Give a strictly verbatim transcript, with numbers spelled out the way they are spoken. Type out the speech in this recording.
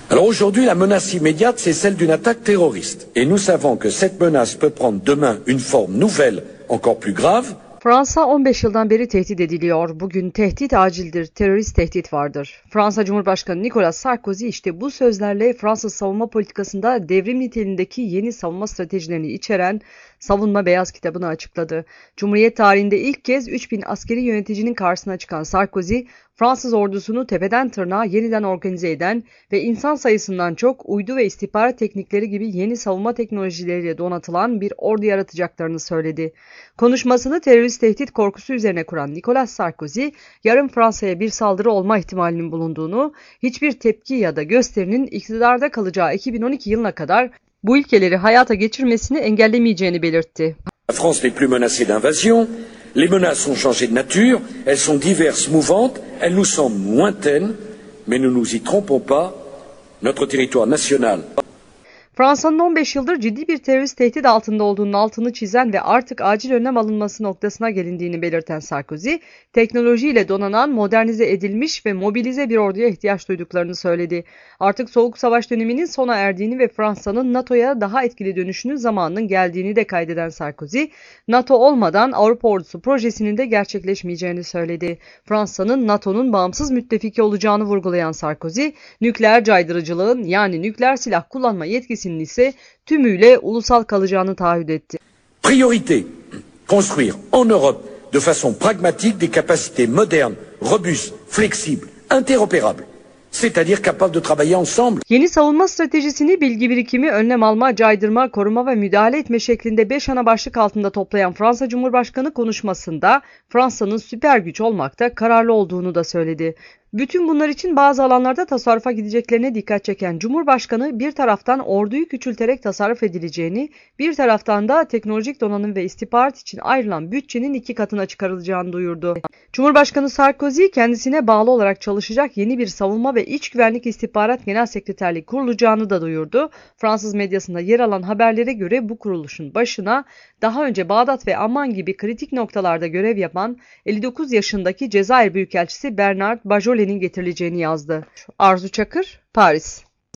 Alors aujourd'hui, la menace immédiate, c'est celle d'une attaque terroriste. Et nous savons que cette menace peut prendre demain une forme nouvelle, encore plus grave. Fransa on beş yıldan beri tehdit ediliyor. Bugün tehdit acildir, terörist tehdit vardır. Fransa Cumhurbaşkanı Nicolas Sarkozy işte bu sözlerle Fransız savunma politikasında devrim niteliğindeki yeni savunma stratejilerini içeren Savunma Beyaz Kitabı'nı açıkladı. Cumhuriyet tarihinde ilk kez üç bin askeri yöneticinin karşısına çıkan Sarkozy, Fransız ordusunu tepeden tırnağa yeniden organize eden ve insan sayısından çok uydu ve istihbarat teknikleri gibi yeni savunma teknolojileriyle donatılan bir ordu yaratacaklarını söyledi. Konuşmasını terörist tehdit korkusu üzerine kuran Nicolas Sarkozy, yarın Fransa'ya bir saldırı olma ihtimalinin bulunduğunu, hiçbir tepki ya da gösterinin iktidarda kalacağı iki bin on iki yılına kadar bu ilkeleri hayata geçirmesini engellemeyeceğini belirtti. La France n'est plus menacée d'invasion, les menaces ont changé de nature, elles sont diverses, mouvantes, elles nous semblent lointaines, mais ne nous y trompons pas, notre territoire national. Fransa'nın on beş yıldır ciddi bir terörist tehdit altında olduğunun altını çizen ve artık acil önlem alınması noktasına gelindiğini belirten Sarkozy, teknolojiyle donanan, modernize edilmiş ve mobilize bir orduya ihtiyaç duyduklarını söyledi. Artık Soğuk Savaş döneminin sona erdiğini ve Fransa'nın NATO'ya daha etkili dönüşünün zamanının geldiğini de kaydeden Sarkozy, NATO olmadan Avrupa Ordusu projesinin de gerçekleşmeyeceğini söyledi. Fransa'nın NATO'nun bağımsız müttefiki olacağını vurgulayan Sarkozy, nükleer caydırıcılığın yani nükleer silah kullanma yetkisinin ise tümüyle ulusal kalacağını taahhüt etti. Priorité, construire en Europe de façon pragmatique des capacités modernes, robustes, flexibles, interopérables. C'est-à-dire capable de travailler ensemble. Yeni savunma stratejisini bilgi birikimi, önlem alma, caydırma, koruma ve müdahale etme şeklinde beş ana başlık altında toplayan Fransa Cumhurbaşkanı konuşmasında Fransa'nın süper güç olmakta kararlı olduğunu da söyledi. Bütün bunlar için bazı alanlarda tasarrufa gideceklerine dikkat çeken Cumhurbaşkanı bir taraftan orduyu küçülterek tasarruf edileceğini, bir taraftan da teknolojik donanım ve istihbarat için ayrılan bütçenin iki katına çıkarılacağını duyurdu. Cumhurbaşkanı Sarkozy kendisine bağlı olarak çalışacak yeni bir savunma ve iç güvenlik istihbarat genel sekreterliği kurulacağını da duyurdu. Fransız medyasında yer alan haberlere göre bu kuruluşun başına daha önce Bağdat ve Amman gibi kritik noktalarda görev yapan elli dokuz yaşındaki Cezayir Büyükelçisi Bernard Bajolet'in getirileceğini yazdı. Arzu Çakır, Paris.